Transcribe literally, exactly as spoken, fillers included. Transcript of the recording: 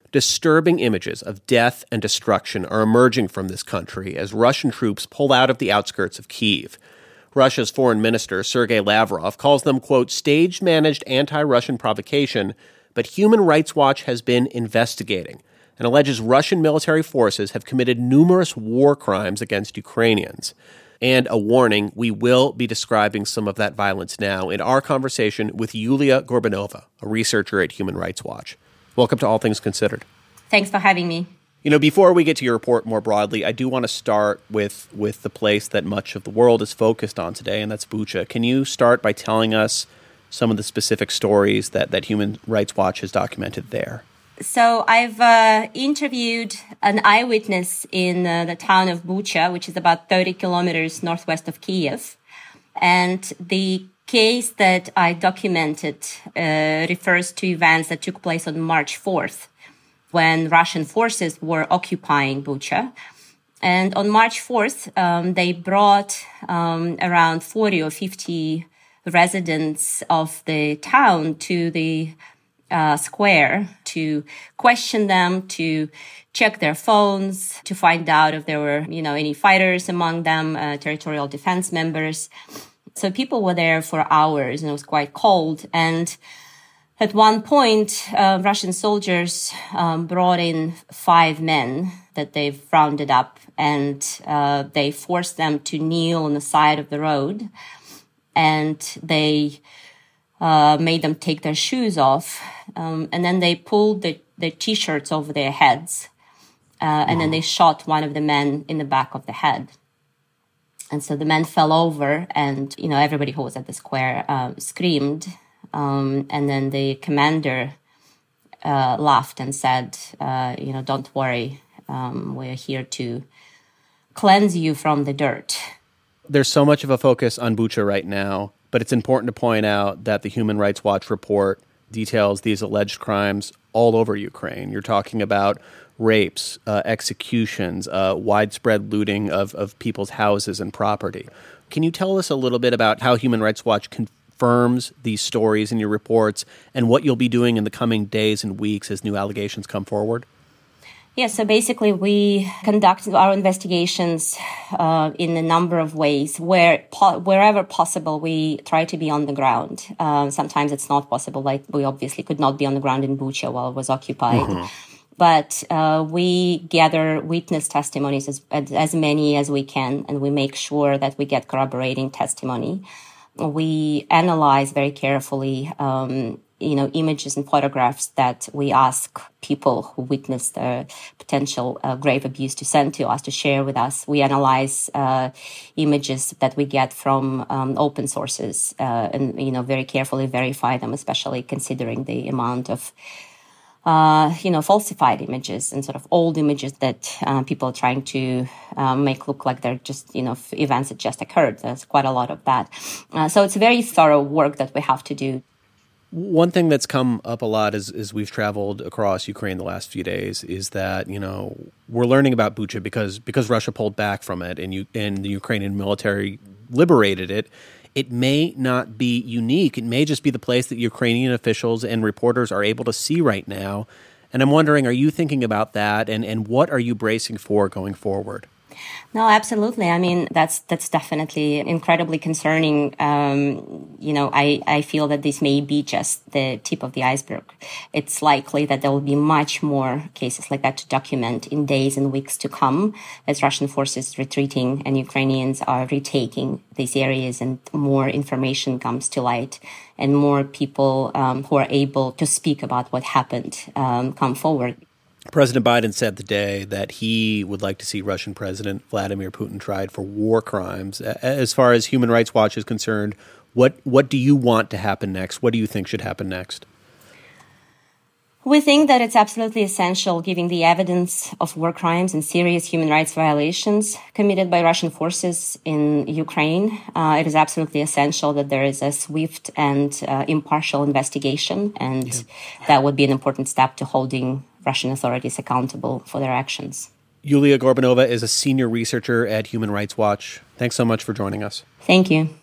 Disturbing images of death and destruction are emerging from this country as Russian troops pull out of the outskirts of Kyiv. Russia's foreign minister, Sergei Lavrov, calls them, quote, staged managed anti-Russian provocation, but Human Rights Watch has been investigating and alleges Russian military forces have committed numerous war crimes against Ukrainians. And a warning, we will be describing some of that violence now in our conversation with Yulia Gorbanova, a researcher at Human Rights Watch. Welcome to All Things Considered. Thanks for having me. You know, before we get to your report more broadly, I do want to start with, with the place that much of the world is focused on today, and that's Bucha. Can you start by telling us some of the specific stories that, that Human Rights Watch has documented there? So I've uh, interviewed an eyewitness in uh, the town of Bucha, which is about thirty kilometers northwest of Kyiv. And the case that I documented uh, refers to events that took place on March fourth, when Russian forces were occupying Bucha. And on March fourth, um, they brought um, around forty or fifty residents of the town to the uh, square to question them, to check their phones, to find out if there were, you know, any fighters among them, uh, territorial defense members. So people were there for hours, and it was quite cold. And at one point, uh, Russian soldiers um, brought in five men that they've rounded up, and uh, they forced them to kneel on the side of the road, and they uh, made them take their shoes off, um, and then they pulled the, the T-shirts over their heads, uh, and wow. then they shot one of the men in the back of the head. And so the man fell over, and, you know, everybody who was at the square uh, screamed. Um, and then the commander uh, laughed and said, uh, you know, don't worry, um, we're here to cleanse you from the dirt. There's so much of a focus on Bucha right now, but it's important to point out that the Human Rights Watch report details these alleged crimes all over Ukraine. You're talking about rapes, uh, executions, uh, widespread looting of, of people's houses and property. Can you tell us a little bit about how Human Rights Watch confirms these stories in your reports and what you'll be doing in the coming days and weeks as new allegations come forward? Yeah, so basically we conduct our investigations uh, in a number of ways. Where po- wherever possible, we try to be on the ground. Uh, sometimes it's not possible, like we obviously could not be on the ground in Bucha while it was occupied. Mm-hmm. But uh, we gather witness testimonies, as, as many as we can, and we make sure that we get corroborating testimony. We analyze very carefully, um, you know, images and photographs that we ask people who witnessed the potential uh, grave abuse to send to us, to share with us. We analyze uh, images that we get from um, open sources uh, and, you know, very carefully verify them, especially considering the amount of Uh, you know, falsified images and sort of old images that uh, people are trying to uh, make look like they're just, you know, events that just occurred. There's quite a lot of that. Uh, so it's very thorough work that we have to do. One thing that's come up a lot as, as we've traveled across Ukraine the last few days is that, you know, we're learning about Bucha because because Russia pulled back from it and, you, and the Ukrainian military liberated it. It may not be unique. It may just be the place that Ukrainian officials and reporters are able to see right now. And I'm wondering, are you thinking about that? And, and what are you bracing for going forward? No, absolutely. I mean, that's that's definitely incredibly concerning. Um, you know, I, I feel that this may be just the tip of the iceberg. It's likely that there will be much more cases like that to document in days and weeks to come as Russian forces retreating and Ukrainians are retaking these areas and more information comes to light and more people um, who are able to speak about what happened um, come forward. President Biden said today that he would like to see Russian President Vladimir Putin tried for war crimes. As far as Human Rights Watch is concerned, what what do you want to happen next? What do you think should happen next? We think that it's absolutely essential, given the evidence of war crimes and serious human rights violations committed by Russian forces in Ukraine. Uh, it is absolutely essential that there is a swift and uh, impartial investigation, and yeah. that would be an important step to holding Russian authorities accountable for their actions. Yulia Gorbanova is a senior researcher at Human Rights Watch. Thanks so much for joining us. Thank you.